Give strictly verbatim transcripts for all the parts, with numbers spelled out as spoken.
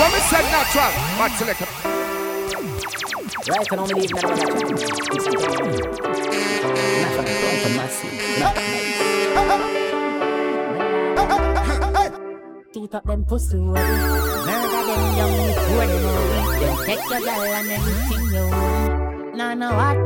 But me said natural, but select. Right, can only leave never get you. Shoot up them pussy away. Murder them young before them away. Then take your girl and everything you own. Nah, no what?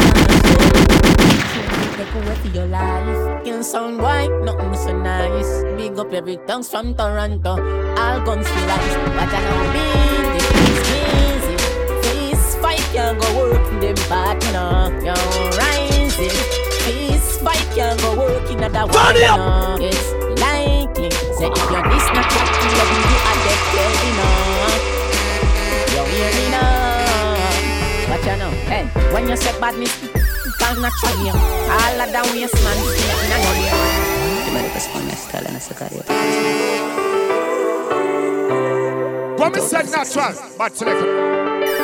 Take away for your life. Kill sound white, nothing so nice. Big up every tongue from Toronto. All guns for life. But I know me, this is easy. Fist fight can't go work in them partner. Yo, rising. Fist fight can't go work in other one. It's likely. Say if you're this not happy, you'll be at the club, you know. You hear me now? Watch out now. Hey, when you say badness, can't not try you. All of the waste man, nothing I know you. You better respond my style and I say carry it. Promise said natural, but select.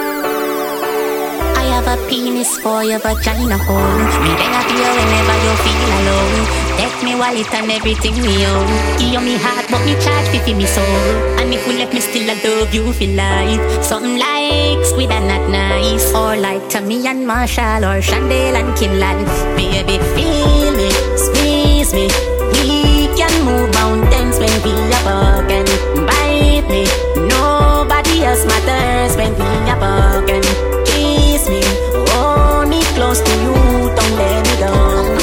I have a penis for your vagina hole. Me there for you whenever you feel alone. Take me wallet and everything me own. Give me heart but me charge fifty me soul. And if we left me still I love you for life. Something like squid and not nice. Or like Tommy and Marshall or Chandel and Kimlan. Baby feel me, squeeze me. We can move mountains when we are broken. Bite me, nobody else matters when we are broken. Kiss me, hold me close to you, don't let me go.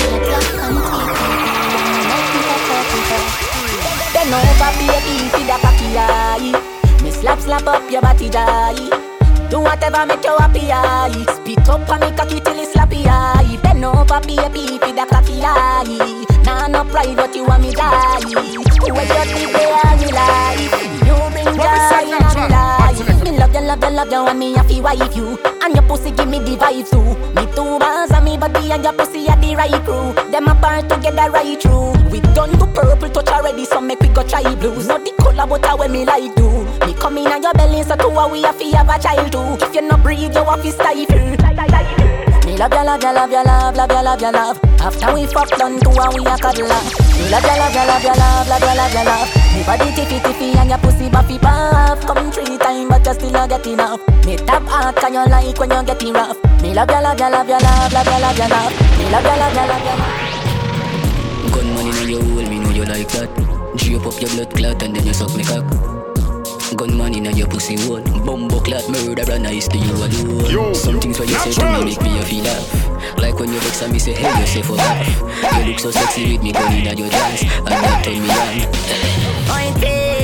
Bend over baby, feed a cocky eye. Me slap slap up your body die. Do whatever make you happy eye. Spit up and make cocky till it's slappy eye. Bend over baby, feed a cocky eye. Nah no pride but you want me die. When you keep the life, you bring joy in my life. Me love you, love you, love you, and me happy wife you. And your pussy give me the vibe too. Me two bars and me body and your pussy are the right crew. Them apart together right through. We done to purple touch already, so make we go try blues. Not the color but how when me like do. Me come in on your belly so two we have to have a child too. If you no breathe you have to stifle. Me love you, love you, love you, love, love you, love you, love. After we fuck done two and we a cuddle up. Me love you, love you, love you, love, love you, love you, love. Me body tiffy tiffy and your pussy buffy puff. Come three times but you still not get enough. Me tap hard can you like when you getting rough. Me love you, love you, love you, love, love you, love you, love. Me love you, love you, love you, love. Gun money in your hole, me know you like that. Drape up your blood clot and then you suck me cock. Gun money in your pussy hole. Bumbo clot murderer nice to you alone. Yo, Some things where you say to me make me a feel laugh. Like when you vex and me say hey you say for laugh. You look so sexy with me gun in your dance. And that turn me on. Point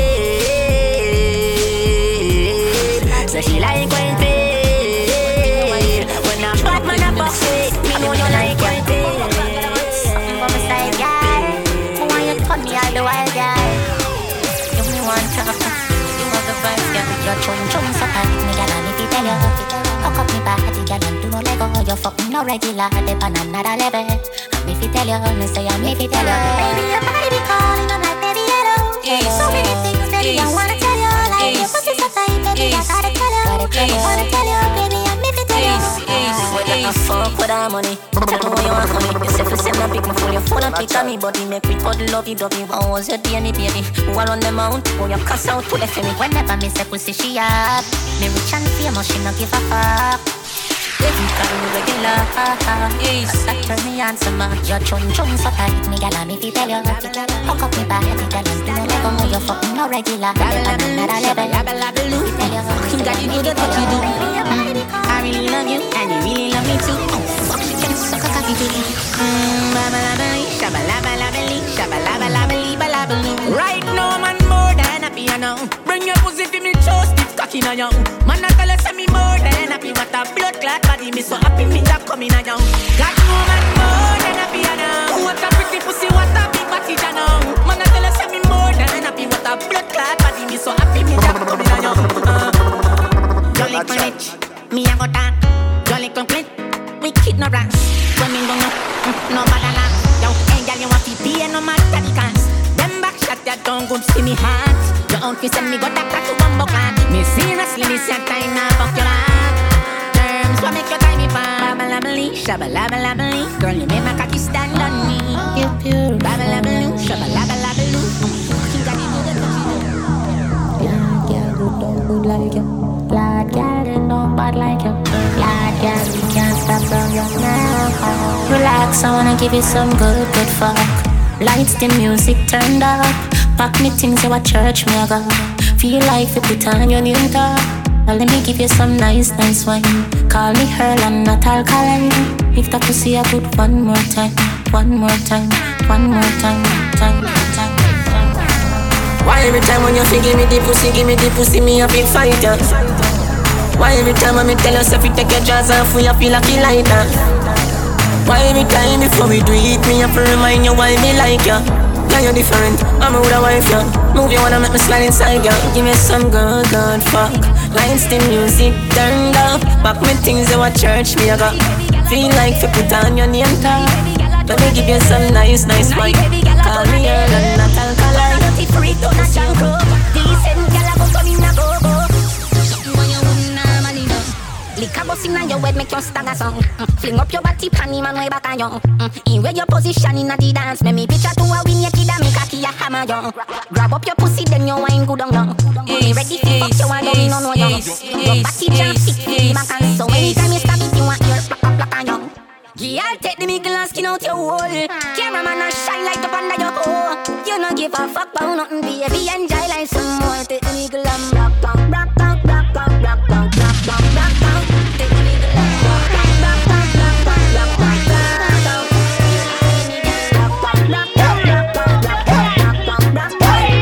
paid. So she like point paid. When I fuck man I fuck it. Me know you like point paid. Something from a side guy. Who want you to cut me all the wild guy? Give me one time. Your chum chum so tight, me gyal and if you tell you, hook up me body, gyal and do no lego. You fuck me no regular, dip on another level. And if you tell you, me say I'm if you tell you, baby your body be calling, I'm like baby hello. So many things, baby I wanna tell you, like your pussy so tight, baby I gotta tell you, wanna tell you, baby I'm if you tell you. I fuck with that money, tell me what you want money. You say if you send a pic, me full your phone and pick on me body, make me put lovey dovey. How was your D N A baby? Who are on the mount? Who you cuss out to left me? Whenever me say pussy she up, me rich and famous, she no give a fuck. Baby call me regular, yes. That turn me on so much. Your chum chum so tight, me gyal and if you tell you, hook up me body, gyal and do no lego. You fuck me no regular, dip on another level. If you tell you, fucking God you get what you do. I really love you and you really love me too. Oh fuck, she can suck a cocky too. Mmm, baba la bali, shabba la ba la bali, shabba la ba la bali, ba la bali. Right now man more than a piano. Bring your pussy for me, chose this cocky na young. Man I tell her say me more than happy. What a blood clot body, me so happy me job coming na young. Got no man more than a piano. What a pretty pussy, what a big body na young. Man I tell her say me more than happy. What a blood clot body, me so happy me job coming na young. You lick my bitch. Me a go down, you little clit. We ignorance. When me don't know, no matter now. Yo, hey girl, you want to be no matter the cans. Them back shot that don't good see me hands. Your own face and me got that tattoo bumbo clan. Me seriously, me say time now fuck your land. Terms what make you tie me pan. Babalabaloo, shabalabalabaloo. Girl, you make my cocky stand on me. You pure. Babalabaloo, shabalabalabaloo. You got it, you got it. Yeah, yeah, good dog, good. like you. Lord, girl, they know bad like you. Lord, girl, we can't stop from you now. Relax, I wanna give you some good, good fuck. Lights, the music turned up. Pack me things, you a church, me a go. Feel like you put on your new top. Now let me give you some nice, nice wine. Call me Earl, I'm not alkaline. If that pussy I put one more time, one more time, one more time, time, time, time. Why every time when you feel give me the pussy, give me the pussy, me a big fighter? Why every time when me tell yourself you take your jaws off, we a feel like you like that? Why every time before we do it, me have to remind you why me like ya? Yeah, you're different, I'm a with a wife, yeah. Move you wanna make me slide inside, yeah. Give me some good, good fuck. Lights, the music turned up. Back me things, you a church, me a go. Feel like you put on your name tag. Let me give you some nice, nice wine. Call me Earl and not alkaline. Dirty freak, don't a junk up. Decent gal a go come in a go-go. Something when you wouldn't normally know. Lick a bus inna your head, make you stagger song. mm. Fling up your body, panty man way back on you. mm. In where your position inna the dance. Make me picture to a win your kid and make a key a hammer you. Grab up your pussy, then you wine good on you. Me ready to fuck you and don't need no no you. Your body jam fit to the back and so anytime you stab it, you want your black black on you. Yeah, I'll take the mickle and skin out your hole. Cameraman a shine like up under your hole. You no give a fuck about nothing, baby. Enjoy like some more. Take the mickle and rock out, rock out, rock out, rock out, rock out, rock out. Take the mickle and rock out, rock out, rock out, rock out, rock out. Rock out, rock out, rock out, rock out, rock out, rock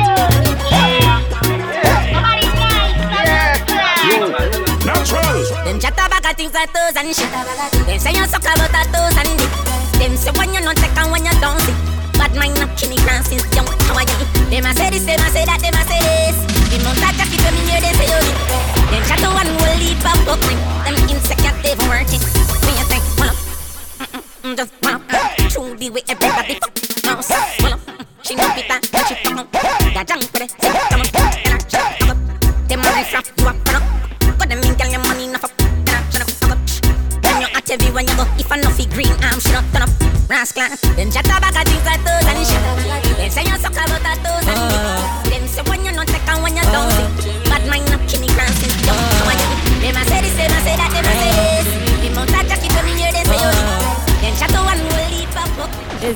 out. Natural. Them chat about things like toes and shit. Them say you suck about a toes and dick. Them say when you not take and when you don't see. Bad mind not killing glances, young, how are you? Them a say this, them a say that, them a say this. The month I just keep them in here, they say you did. Them chat to one will leave up, up, them insecure, they've worked it. When you think, hold up, mm-mm, just hold up. True the way everybody fuck, mouse, hold up. She know Peter, but she come up. Got junk for it, say come up, and I shut up. Them a riff rap, you up, run up. Got them in, girl, your money enough up. Everywhere you go, if I know fi green arm, she not turn up. Rascal, them chat about a things like toes and shit. Them say you suck about a toes and dick. Them say when you not take and when you don't see. Bad mind not killing glances, young, how are you? Them a say this, them a say that, them a say this. The mouth a just keep them in here, they say you did. Them chat to one will lead back up.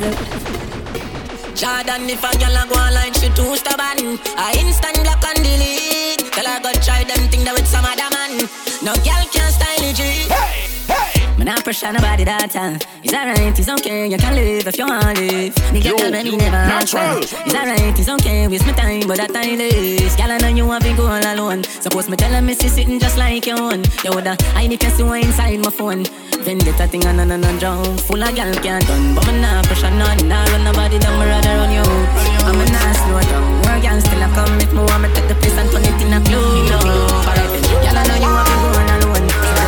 Jordan, if a girl a go online, she too stubborn. I instant block and delete. Tell her go try them thing that with some other man. No girl can style it, G. Man, I pressure nobody that time. It's alright, it's okay, you can live if you want to live. Nigga tell me never answer. It's alright, it's okay, waste my time, but that time is. Girl, I know you want to go all alone. Suppose me tell her me see sitting just like you own. You woulda, I need to see what inside my phone. Vendetta thing on and on and down. Full of girl can't done, but me nah pressure none. Nah run nobody down, me rather run you out. I'm a nah slow down. More girl still a come if me want me take the place and turn it in a clue. Alright then, girl, I know you want to go all alone.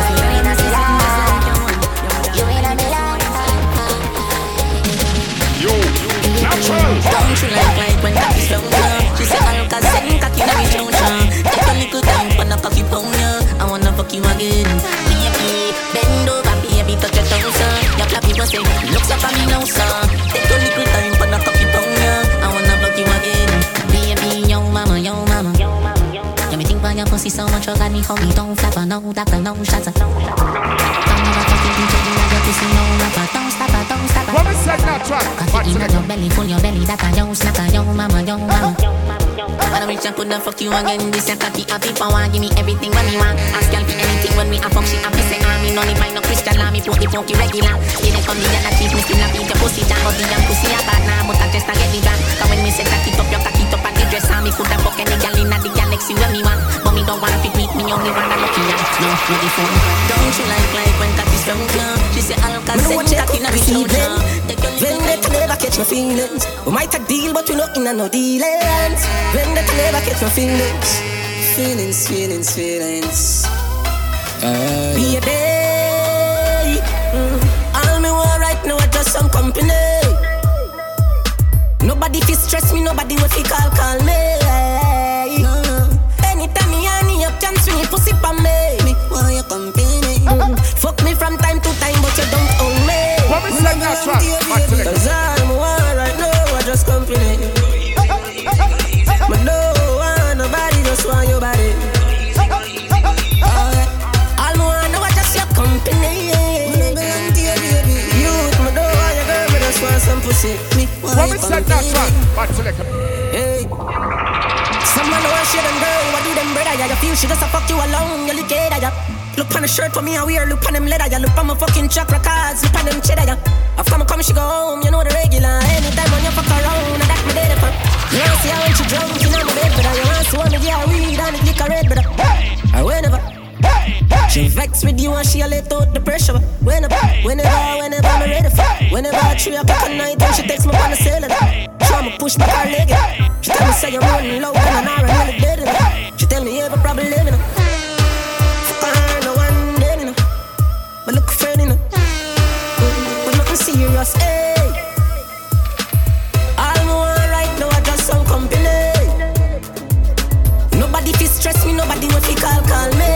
Don't you like like when coffee slow down? She say I'll cause send cocky na me chow chow. Take a little time for the coffee pound ya. I wanna fuck you again. Baby, bend over, baby, touch your toes ya. Your flappy was say, looks up at me now sir. Take a little time for the coffee pound ya. I wanna fuck you again. Baby, yo mama, yo mama. Yeah, me think about your pussy so much, you got me homie. Don't flapper, no doctor, no shots. Don't never fucking think you like your pussy, no rapper. Don't stop her, don't stop her. What is that natural? Cocky in your belly, full your belly, that a yo snacker, yo mama, yo mama. Wanna reach and coulda fuck you again. This your cocky happy power, give me everything when me want. Ask girl for anything when me a fuck, she happy say ah me no need find no Christian law, me pokey pokey regular. They come the other cheese, me still a beat your pussy down. But the young pussy a bad now, but I just a get the gun. Cause when me say cock it up, your cock it up and the dress on me coulda fuck any girl inna the galaxy when me want. But me don't wanna fit with me, only wanna lucky ya. No, no the phone. Don't you like like when cocky strong now? She say I'll cause send cocky inna the shoulder. Vendetta never catch my feelings. We might a deal, but we not in a no dealings. Vendetta never catch my feelings. Feelings, feelings, feelings. Uh, Baby, mm. all me want right now is just some company. Nobody fi stress me, nobody will fi call, call me. No. Anytime me honey up, can swing it pussy pa me. Me want your company. Mm. Fuck me from time to time, but you don't own me. What is that natural? Cause all me want right now is just company. But no one, nobody just want your body. want Woman said natural, but select him. Hey. Someone who wants shit and girl, what do them brother? Yeah, you feel she just a fuck you alone, you look at ya. Look on the shirt for me, I wear, look on them leather, ya. Look on my fucking chakra cards, look on them cheddar, ya. After me come, she go home, you know the regular. Anytime when you fuck around, and that's my day for. You wanna see how when she drunk, you know my bed, brother. You wanna see when me get a weed and it lick a red, brother. Or whenever. She vex with you and she a let out the pressure. Whenever, whenever, whenever I'm ready for. Whenever I three o'clock at night when she takes me on the cellar. Try me push my car leg. She tell me say you're running low and an hour and nearly dead. She tell me you have a problem living. Fuck her, no one dead in her. But look friend in her. But nothing serious, hey. All me want right now I just some company. Nobody fi stress me, nobody will fi call, call me.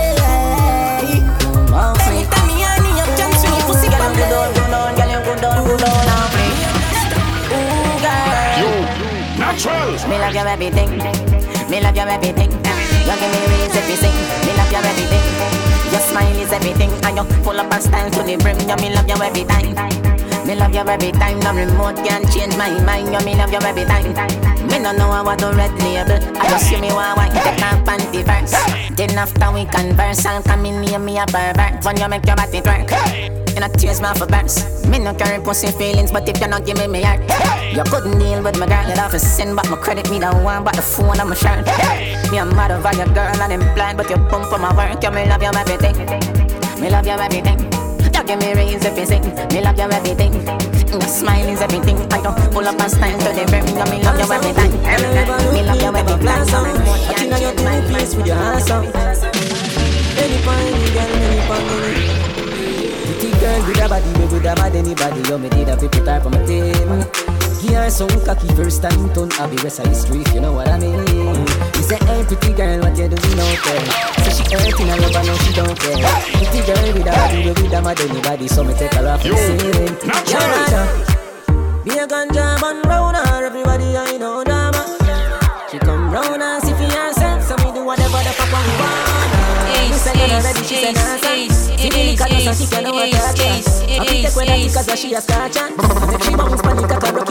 Anytime me and me up, jump to me, pussy girl, go down, go down, girl, you go down, go down, now play. Ooh, girl. You, natural. Me love your everything. Me love your everything. You give me reason to sing. Me love your everything. Your smile is everything, and you full up of style to the brim. You me love you every time. Me love you every time. No remote can change my mind. You me love you every time. Me no know I want to red label. I just see me want white take my panty first. Then after we converse, I'll come in near me a pervert. When you make your body twerk, you not tears my for burst. Me no carry pussy feelings, but if you not give me me heart, you couldn't deal with my girl. You'd have to send back my credit. Me don't want but the phone on my shirt. Me a mad over your girl and I'm blind, but you pump for my work. You me love you everything. Me love you everything. You give me reason if you sing. Me love you everything. Your smile is everything. I don't pull up my style to the brim. You me love you everything. Me love you everything. I think I got my place with your ass out. Any fine girl, any fine pretty girl with a body, with a mad anybody. You me did a people type on my team. Give her some cocky first time turn Abbey West High Street, you know what I mean. You say, hey pretty girl, what you doing out there? So she hurting her love and now she don't care. Pretty girl with a body, with a mad anybody. So me take her off the ceiling. Be a ganja man round her, everybody I know dama. She come round and see for herself, so me do whatever the fuck I want. Me say you're not ready, she say nah son. See me lick her so she can know what to do. I pick the queen and because she a scratch and make she bounce panic like a rocky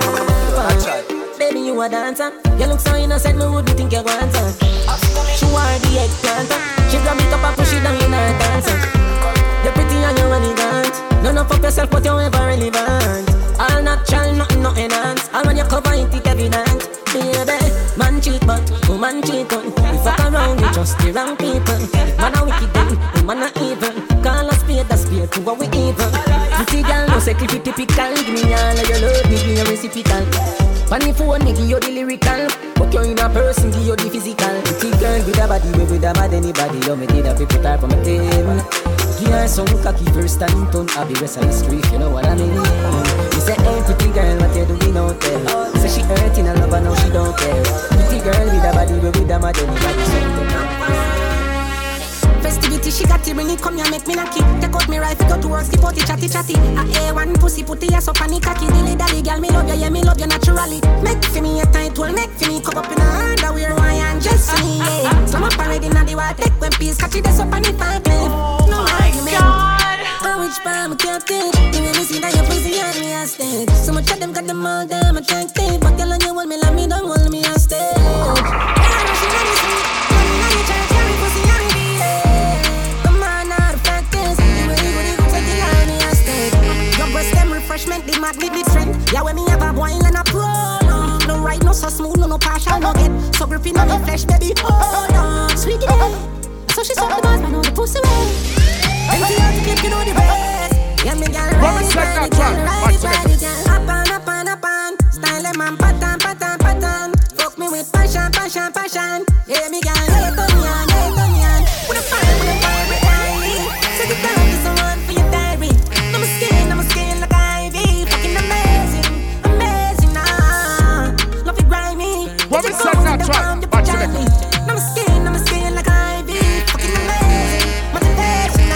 time. Baby you a dancer, you look so innocent, me wouldn't think you want her. She wore the eggplant, she grab it up and push it down in her dance. You're pretty and you're elegant. None of up yourself but you're ever relevant. All natural, nothing, no enhance. All when you cover it, it evident. Baby, man cheat but woman cheat on. We fuck around, we trust the wrong people. Man a wicked then, woman a evil. Call a spade, a spade, to what we evil. Pretty girl, no say clip it typical. Give me all of your love, give me a reciprocal. Funny phone, me give you the lyrical. But you're in a person, give you the physical. Pretty girl with a body, with a mad anybody. You me did a people type on my team. Give her some cocky first time turn Abbey West High Street, you know what I mean. You say, hey pretty girl, what you doing out there? Say she hurting her love and now she don't care. Pretty girl with a body, with a mad anybody. Festivity, she got it, bring it, come here, make me knock it. Take out me rifle, go to work, skip out it, chatty chatty. A A one pussy, put the ass up on the cocky. Dilly dally, girl, me love you, yeah, me love you naturally. Make for me a tight one, make for me come up in a underwear, why and just for me, yeah. Slam up already, now the water, take one piece, catch it, that's up on the five clip. No argument. Oh, which part me can't take. You make me see that your pussy on me a stage. So much of them got them all damn attractive. But girl, on you hold me, let me don't hold me a stage. I know she ready for me. Money on your church, carry pussy on me, yeah. I'm on out of practice. You really good, you go take it on me a stage. Your breast them refreshment, the magnet, the strength. Yeah, when me have a boil and a pro. No, no right, no so smooth, no no partial, no get. So gripping on the flesh, baby, hold on. Sweet it, so she suck the bars, I know the pussy well. Empty out the clip, you know the rest. Yeah, me gal ride it, ride it, gal ride it, ride it, gal. Up and up and up and style them and pattern, pattern, pattern. Fuck me with passion, passion, passion. Yeah, me gal hate on me and hate on me and with a fire, with a fire, with Ivy. Take it down to someone for your diary. I'm a skin, I'm a skin like Ivy. Fucking amazing, amazing, nah. Love it grimy. Woman said natural, but select him. I'm a skin, I'm a skin like Ivy. Fucking amazing, motivation,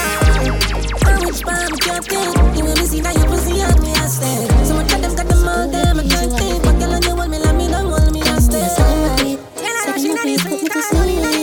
nah. Which part me can't take. You will see that your pussy on me a stay. So much of them got them all them I can't take. But girl, on you hold me, let me don't hold me a stay. Yeah, I know she not easy.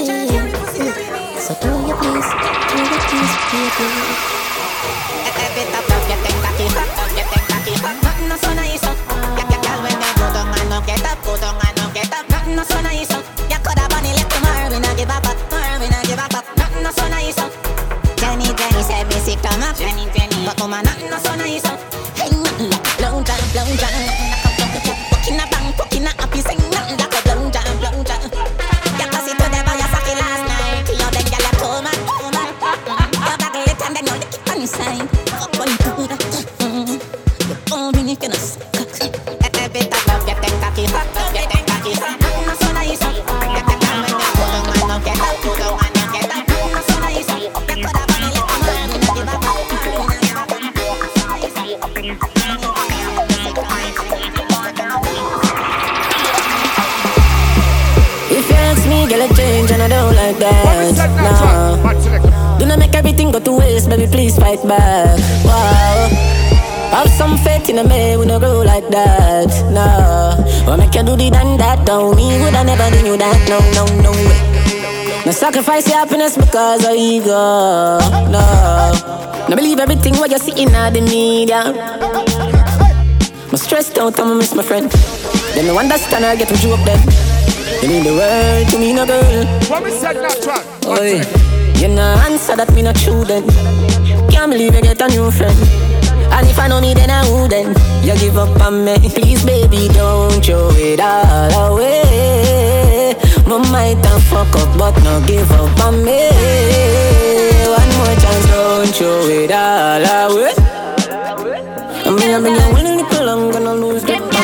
girl a change and I don't like that. Nah. Do not make everything go to waste, baby, please fight back. Wow. Have some faith in a man, we no grow like that. Nah. Or make you do the done that, don't me would I never do you that, no, no, no way. No sacrifice your happiness because of ego. No. No believe everything what you see in the media. I'm stressed out, I'ma miss my friend. Then no understand I get to joke them. You mean the world to me, no girl. What we said natural. Oh, yeah. You no answer that me not true then. Can't believe you get a new friend. And if I know me then I wouldn't. You give up on me. Please baby don't throw it all away. My might have fuck up but no give up on me. One more chance, don't throw it all away. I mean I've been winning little long, gonna lose the game.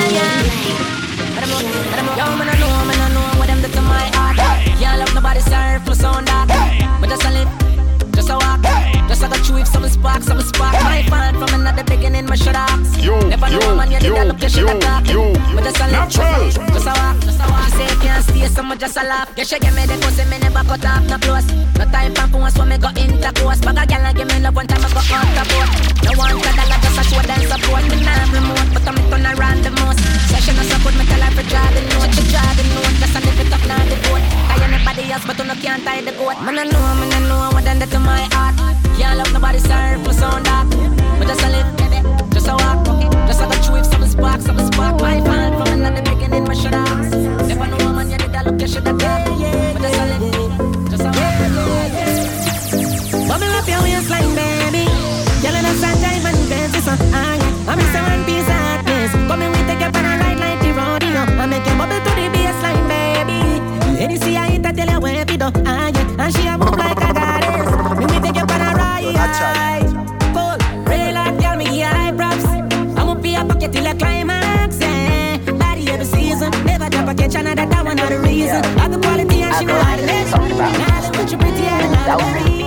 Yo, man, I know, man, I know what them do to my heart. Can't love nobody, sir, plus on that. But just a live, just a walk. Just like a chew if some spark, some spark. My fan from another beginning, my shut up. Never know, man, you did that look, you should have talked. But just a live, just a walk. She say if you can't stay, so much just a laugh. Yeah, she give me the pussy, me never cut off, no close. No time for once when me go intercourse. But a girl give me love one time I go out the boat. No one for dollar, just a show them support. Me not remote, but I'm turn around the most. Session of support, me tell her for try the note. She try the note, just a live it up, not the boat. Tie anybody else, but you no can't tie the goat. Man, I know, man, I know what done that to my heart. Can't love nobody, sir, plus on that. But just a live, just a walk. Just like a chew if some spark, some spark. My fan from another beginning, my shut up. Never know, man, you did that look, you should have done. But just a live, just a walk. Bubble up your waistline, baby. Girl, in a sunshine, man, fancy, so high. I'm in one piece of happiness. Come in, we take you on a ride like the rodeo. I make you bubble to the baseline, baby. Lady, see I hit, I tell you where it do. Ah, yeah. And she a move like a goddess. Me, we take you on a ride. Cold, real like girl, me give high props. I'ma be a pocket till I climax, eh. Body every season. Never drop a catch another, that one not the reason. I the quality and she know how to live. Now look what you pretty and now the reason.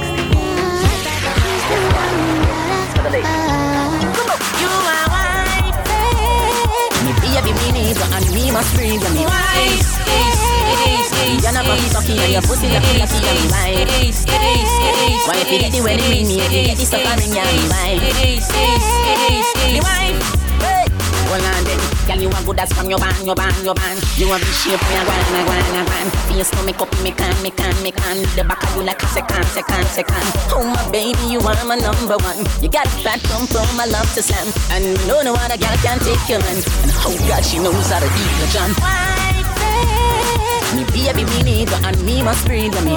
Baby, me need and me must breathe and me wife. You're not fucking fucking and your pussy lucky lucky and me wife. Why if you get the wedding ring, if you get the suffering, yeah, me wife. Me wife. Hold on then, girl, you want good as from your band, your band, your band. You want the shape, me a guan, a guan, a guan. Face no make up, me can, me can, me can. The back of you like a second, second, second. Oh my baby, you are my number one. You got fat pum pum, I love to slam. And no no other girl can take your man. And oh God, she knows how to eat the John. Me baby, me need and me must breathe me.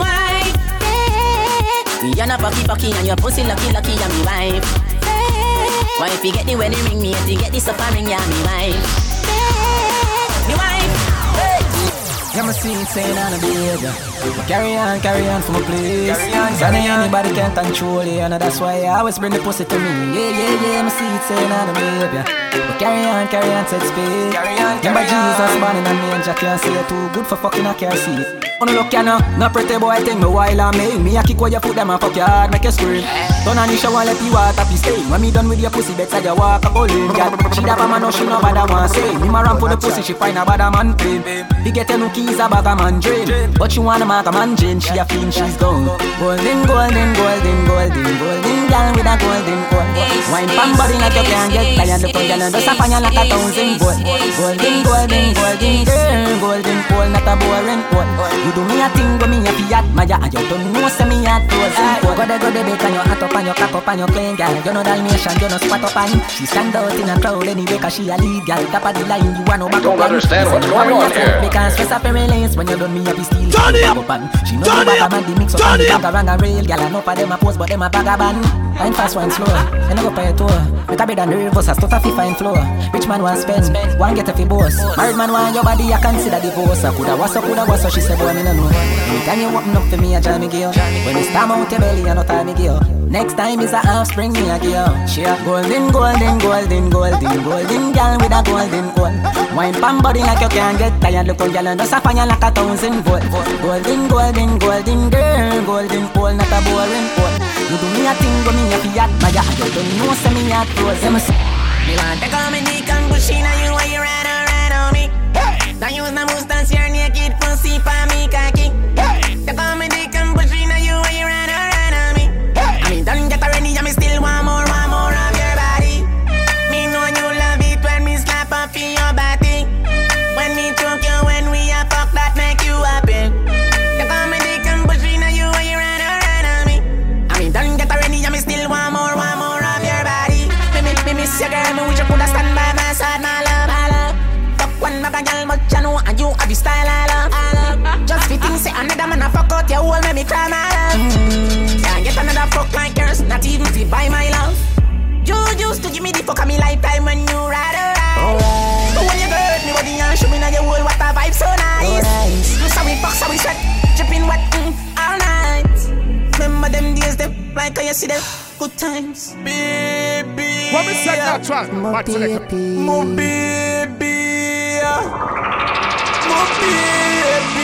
You're not fucky fucky and your pussy lucky lucky and me wife. Why if you get the wedding ring, me if you get the suffering, yeah, me wife. Me wife. Hey. Yeah, my sweet saying on a behavior. Carry on, carry on for my place. Sonny, anybody can't control you, and that's why I always bring the pussy to me. Yeah, yeah, yeah, my sweet saying on a behavior. But carry on, carry on, set speed. Remember Jesus born in a manger, can't say it too good for fucking I can't see it. Oh no look ya no, no pretty boy think me while I make me a kick where you put them and fuck your hard, make you scream. Turn on the shower, let the water be stay. When me done with your pussy, better you walk up all in, girl. She da man, no she no bad one say. Me ma run for the pussy, she find a bad man pain. He get no keys, a bag a man drain. But she wanna mark a man chain, she a fiend, she's gone. Golden, golden, golden, golden, golden girl with a golden gold. Wine pan body like you can't get tired. Look on girl and just a fan you like a thousand gold. Golden, golden, golden girl, golden pole, not a boring pole. You do me a thing when me a fi admire, and you don't know say me a thousand gold. Go de go de bake and you hot up and you cock up and you clean girl. You know Dalmatian, you know squat up and she stand out in a crowd anyway 'cause she a lead girl. Top of the line, you want no back up. Don't understand what's going on here. Because first up every lanes when you done me a fi steal. Turn up and she know the bag a man the mix up and the bag a rang a real girl. Enough of them a pose but them a bag a band. Wine fast, wine slow, you know go pay a tour. Better be than nervous, a stutter fi fine flow. Rich man want spend, one get a fi boss. Married man want your body, I consider divorce. I coulda was so, coulda was so, she said boy me no know. Anytime you open up for me, I join me gear. When it's time out your belly, I no time me gear. Next time is a offspring, me a gear. She a golden, golden, golden, golden, golden girl with a golden gold. Wine pan body like you can't get tired. Look on girl and just a fire like a thousand volt. Golden, golden, golden girl, golden pole, not a boring pole. You do me a thing, go me a fi admire. You don't know, say me a close. Me want to come in the can push in on you while you ride on, ride on me. Now use my mustache, your naked pussy for me cocky. you know, and you have the style I love. I love. Just fitting, say another man a fuck out your whole, make me cry my love. Mm. Can't get another fuck like yours, not even to buy my love. You used to give me the fuck of me lifetime when you ride around. Right. But when you hurt me body and show me now your whole, what a vibe so nice. Right. So we fuck, so we sweat, dripping wet mm, all night. Remember them days, them like how you see them good times. Baby, what we say that track? My baby, my baby, my baby.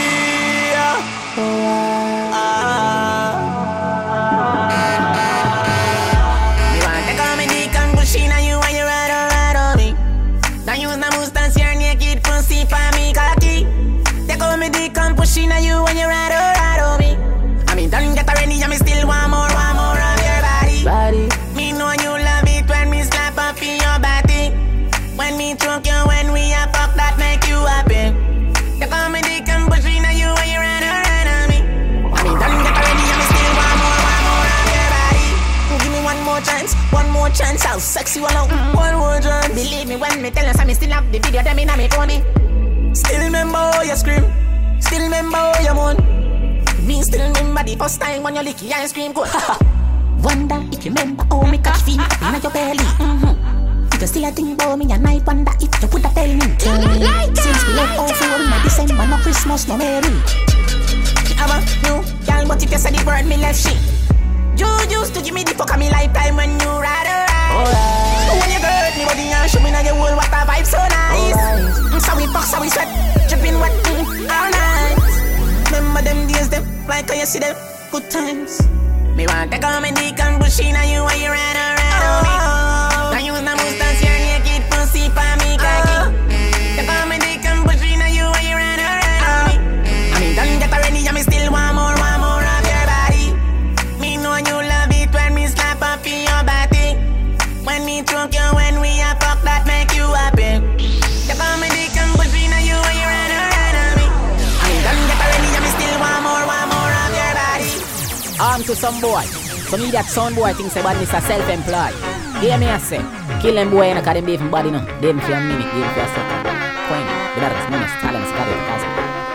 Me want to come and dig and push in on you when you ride on, ride on me. Now use the moustache, your naked pussy for me cocky. They come and dig and push in on you when you ride on, ride on me. I mean, don't get already, I me still want more, want more of your body. Body. Me know you love it when me slap up in your body. When me choke you, when we a fuck that make you happy. They come and dig and push in on you when you ride on, ride on me. I mean, don't get already, I me still want more, want more of your body. Give me one more chance, one more chance. I'll sex you all out, mm, one more chance. Believe me when me tell you, so me still have the video, them in a me phone. Still remember how you scream, still remember how you moan. Me still remember the first time when you lick your ice cream. Go, wonder if you remember how me catch feet up in your belly. Mm-hmm. You still a think about me and I wonder if you would have tell me. Tell me, since we left all for no December, no Christmas, no Merry. I'm a new girl, but if you say the word, me left shit. You used to give me the fuck of me lifetime when you ride around. Right. When you hurt me body and show me now your whole, what a vibe so nice. Right. So we fuck, so we sweat, dripping wet mm, all night. Remember them days, them like how you see them good times. Me want to come and dig and push in on you when you ride around on me. Now you use the moustache, your naked pussy for me cocky. They come and dig and push in on you when you ride around on me. I mean, don't get already, I me still want more, want more of your body. Me know you love it when me slap up in your body. When me choke you, when we a fuck that make you happy. They come and dig and push in on you when you ride around on me. I mean, don't get already, I me still want more, want more of your body. Arm to some boy. So me that son boy thinks about this a self-employed. Hear me I say, kill them boy and I them be from body no. Them for a minute, them for a second. Coin, the others money, talents, got it, cause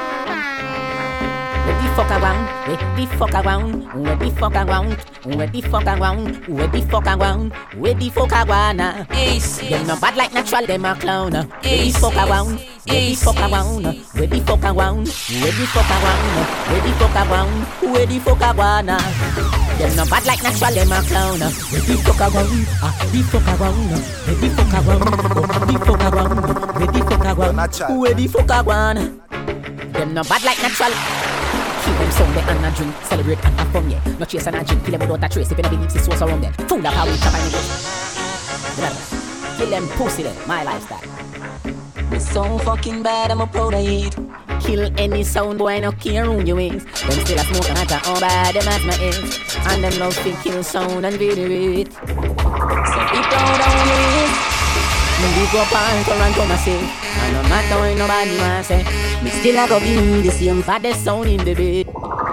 where the fuck around, where the fuck around, where the fuck around, where the fuck around, where the fuck around, where the fuck around. Them no bad like natural, them a clown. Where the fuck around, where the fuck around, where the fuck around, where the fuck around, where the fuck around, where the fuck around. Them no bad like natural, them a clown. Where the fuck around, ah, the fuck around, where the fuck around, where the fuck around, where the fuck around, where the fuck around. Them no bad like natural. Keep them Sunday and a drink, celebrate and have fun, yeah. No chase and a drink, kill them without a trace. If you never believe it's so around them, full of how we chop and go. Kill them pussy them, my lifestyle. Me so fucking bad, I'm a proud of it. Kill any sound boy, no care who you is. Them still a smoke and a talk, oh bad, them as my is. And them love to kill sound and video it. So be proud of it. Me big up and turn and come and say, and no matter what nobody want say, me still a go give me the same baddest sound in the beat.